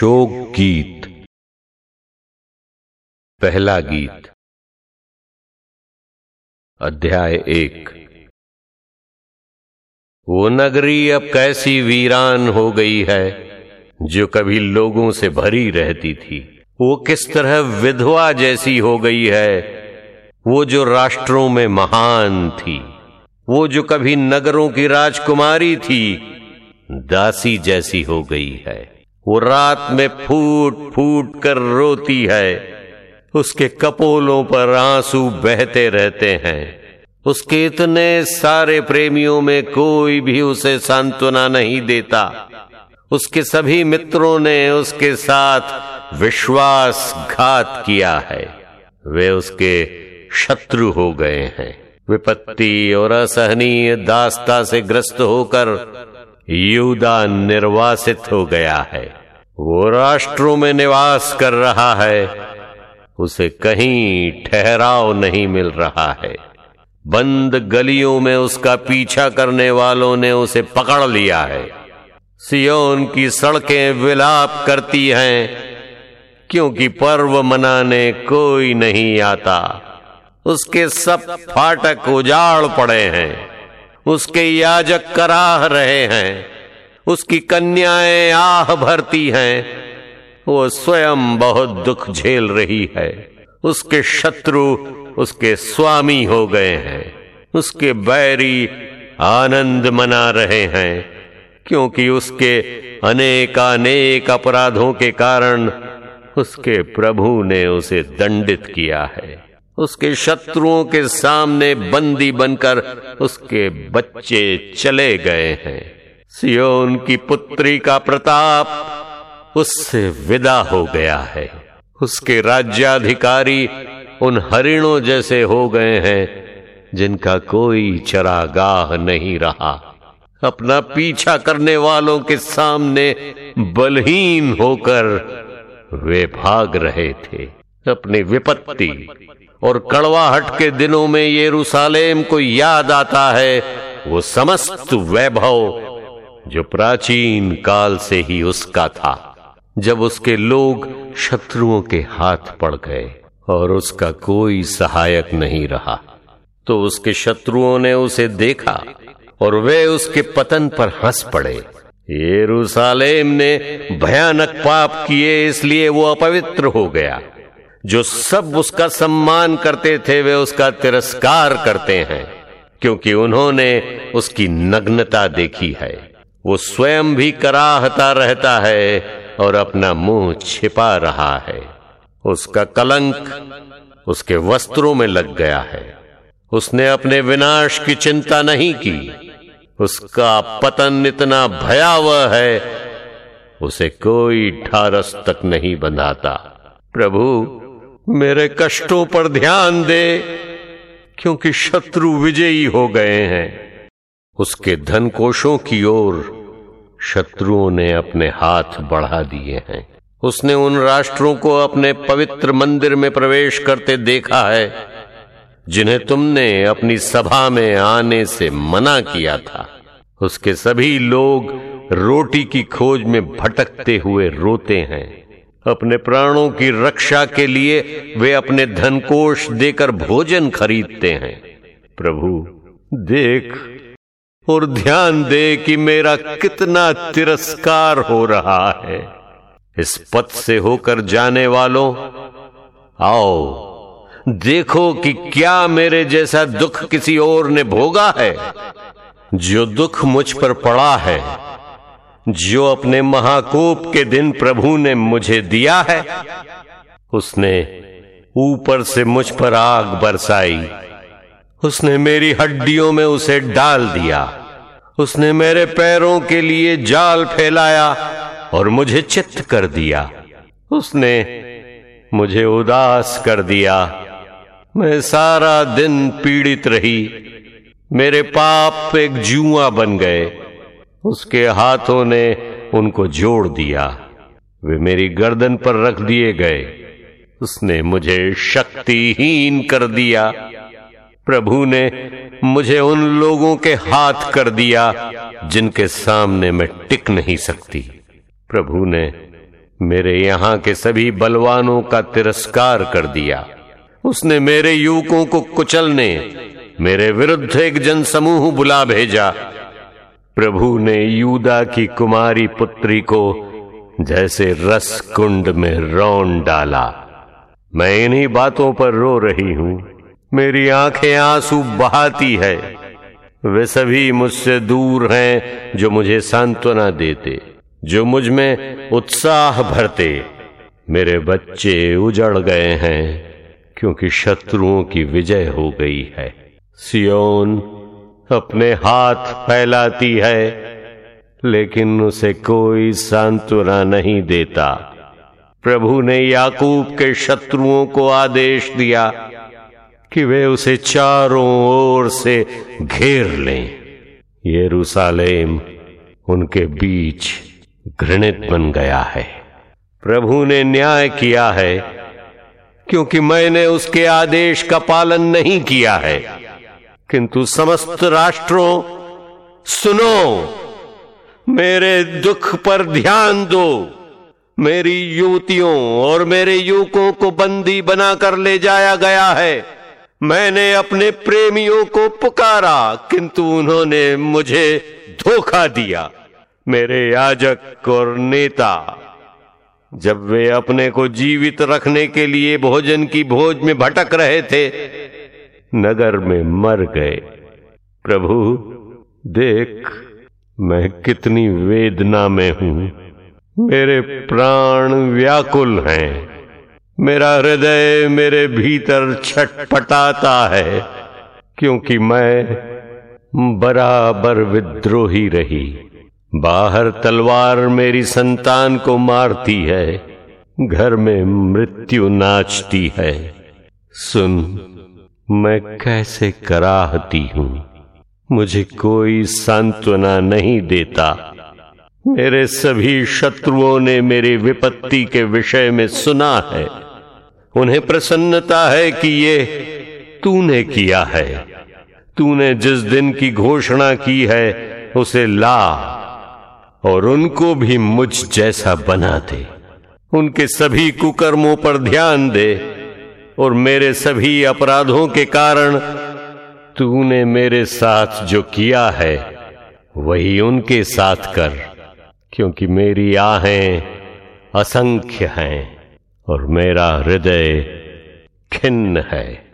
शोक गीत। पहला गीत। अध्याय 1। वो नगरी अब कैसी वीरान हो गई है जो कभी लोगों से भरी रहती थी। वो किस तरह विधवा जैसी हो गई है, वो जो राष्ट्रों में महान थी। वो जो कभी नगरों की राजकुमारी थी, दासी जैसी हो गई है। वो रात में फूट फूट कर रोती है, उसके कपोलों पर आंसू बहते रहते हैं। उसके इतने सारे प्रेमियों में कोई भी उसे सांत्वना नहीं देता। उसके सभी मित्रों ने उसके साथ विश्वासघात किया है। वे उसके शत्रु हो गए हैं। विपत्ति और असहनीय दास्ता से ग्रस्त होकर यहूदा निर्वासित हो गया है। वो राष्ट्रों में निवास कर रहा है, उसे कहीं ठहराव नहीं मिल रहा है। बंद गलियों में उसका पीछा करने वालों ने उसे पकड़ लिया है। सियोन की सड़कें विलाप करती हैं, क्योंकि पर्व मनाने कोई नहीं आता। उसके सब फाटक उजाड़ पड़े हैं, उसके याजक कराह रहे हैं, उसकी कन्याएं आह भरती हैं। वो स्वयं बहुत दुख झेल रही है। उसके शत्रु उसके स्वामी हो गए हैं। उसके बैरी आनंद मना रहे हैं, क्योंकि उसके अनेकानेक अपराधों के कारण उसके प्रभु ने उसे दंडित किया है। उसके शत्रुओं के सामने बंदी बनकर उसके बच्चे चले गए हैं। सियोन की पुत्री का प्रताप उससे विदा हो गया है। उसके राज्याधिकारी उन हरिणों जैसे हो गए हैं जिनका कोई चरागाह नहीं रहा। अपना पीछा करने वालों के सामने बलहीन होकर वे भाग रहे थे। अपनी विपत्ति और कड़वाहट के दिनों में यरूशलेम को याद आता है वो समस्त वैभव जो प्राचीन काल से ही उसका था, जब उसके लोग शत्रुओं के हाथ पड़ गए और उसका कोई सहायक नहीं रहा। तो उसके शत्रुओं ने उसे देखा और वे उसके पतन पर हंस पड़े। यरूशलेम ने भयानक पाप किए, इसलिए वो अपवित्र हो गया। जो सब उसका सम्मान करते थे वे उसका तिरस्कार करते हैं, क्योंकि उन्होंने उसकी नग्नता देखी है। वो स्वयं भी कराहता रहता है और अपना मुंह छिपा रहा है। उसका कलंक उसके वस्त्रों में लग गया है। उसने अपने विनाश की चिंता नहीं की। उसका पतन इतना भयावह है, उसे कोई ढारस तक नहीं बंधाता। प्रभु, मेरे कष्टों पर ध्यान दे, क्योंकि शत्रु विजयी हो गए हैं। उसके धनकोषों की ओर शत्रुओं ने अपने हाथ बढ़ा दिए हैं। उसने उन राष्ट्रों को अपने पवित्र मंदिर में प्रवेश करते देखा है जिन्हें तुमने अपनी सभा में आने से मना किया था। उसके सभी लोग रोटी की खोज में भटकते हुए रोते हैं। अपने प्राणों की रक्षा के लिए वे अपने धनकोष देकर भोजन खरीदते हैं। प्रभु, देख और ध्यान दे कि मेरा कितना तिरस्कार हो रहा है। इस पथ से होकर जाने वालों, आओ देखो कि क्या मेरे जैसा दुख किसी और ने भोगा है। जो दुख मुझ पर पड़ा है, जो अपने महाकोप के दिन प्रभु ने मुझे दिया है, उसने ऊपर से मुझ पर आग बरसाई। उसने मेरी हड्डियों में उसे डाल दिया। उसने मेरे पैरों के लिए जाल फैलाया और मुझे चित्त कर दिया। उसने मुझे उदास कर दिया। मैं सारा दिन पीड़ित रही। मेरे पाप एक जुआ बन गए। उसके हाथों ने उनको जोड़ दिया। वे मेरी गर्दन पर रख दिए गए। उसने मुझे शक्तिहीन कर दिया। प्रभु ने मुझे उन लोगों के हाथ कर दिया जिनके सामने मैं टिक नहीं सकती। प्रभु ने मेरे यहाँ के सभी बलवानों का तिरस्कार कर दिया। उसने मेरे युवकों को कुचलने मेरे विरुद्ध एक जनसमूह बुला भेजा। प्रभु ने यूदा की कुमारी पुत्री को जैसे रस कुंड में रौंद डाला। मैं इन्हीं बातों पर रो रही हूं। मेरी आंखें आंसू बहाती है। वे सभी मुझसे दूर हैं जो मुझे सांत्वना देते, जो मुझ में उत्साह भरते। मेरे बच्चे उजड़ गए हैं क्योंकि शत्रुओं की विजय हो गई है। सियोन अपने हाथ फैलाती है लेकिन उसे कोई सांत्वना नहीं देता। प्रभु ने याकूब के शत्रुओं को आदेश दिया कि वे उसे चारों ओर से घेर लें। यरूशलेम उनके बीच घृणित बन गया है। प्रभु ने न्याय किया है क्योंकि मैंने उसके आदेश का पालन नहीं किया है। किंतु समस्त राष्ट्रों, सुनो, मेरे दुख पर ध्यान दो। मेरी युवतियों और मेरे युवकों को बंदी बनाकर ले जाया गया है। मैंने अपने प्रेमियों को पुकारा किंतु उन्होंने मुझे धोखा दिया। मेरे याजक और नेता जब वे अपने को जीवित रखने के लिए भोजन की भोज में भटक रहे थे, नगर में मर गए। प्रभु देख, मैं कितनी वेदना में हूं। मेरे प्राण व्याकुल हैं। मेरा हृदय मेरे भीतर छटपटाता है क्योंकि मैं बराबर विद्रोही रही। बाहर तलवार मेरी संतान को मारती है, घर में मृत्यु नाचती है। सुन, मैं कैसे कराहती हूं, मुझे कोई सांत्वना नहीं देता। मेरे सभी शत्रुओं ने मेरी विपत्ति के विषय में सुना है। उन्हें प्रसन्नता है कि ये तूने किया है। तूने जिस दिन की घोषणा की है उसे ला और उनको भी मुझ जैसा बना दे। उनके सभी कुकर्मों पर ध्यान दे और मेरे सभी अपराधों के कारण तूने मेरे साथ जो किया है वही उनके साथ कर, क्योंकि मेरी आहें असंख्य हैं और मेरा हृदय खिन्न है।